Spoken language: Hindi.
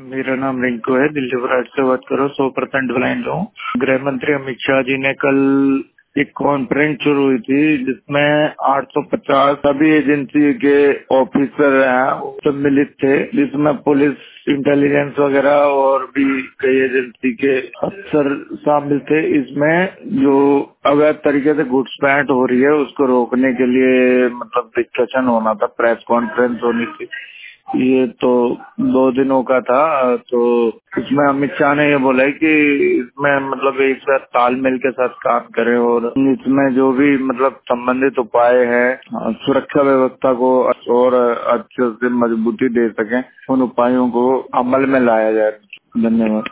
मेरा नाम रिंकू है, दिल्ली ब्रांच से बात करो। 100% ब्लाइंड हूँ। गृह मंत्री अमित शाह जी ने कल एक कॉन्फ्रेंस शुरू हुई थी जिसमें 850 सभी एजेंसी के ऑफिसर हैं वो सम्मिलित थे, जिसमें पुलिस, इंटेलिजेंस वगैरह और भी कई एजेंसी के अफसर शामिल थे। इसमें जो अवैध तरीके से घुसपैठ हो रही है उसको रोकने के लिए मतलब डिस्कशन होना था, प्रेस कॉन्फ्रेंस होनी थी। ये तो 2 दिनों का था। तो इसमें अमित शाह ने ये बोला है कि इसमें मतलब एक साथ तालमेल के साथ काम करें और इसमें जो भी मतलब संबंधित उपाय है सुरक्षा व्यवस्था को और अच्छे से मजबूती दे सकें, उन उपायों को अमल में लाया जाए। धन्यवाद।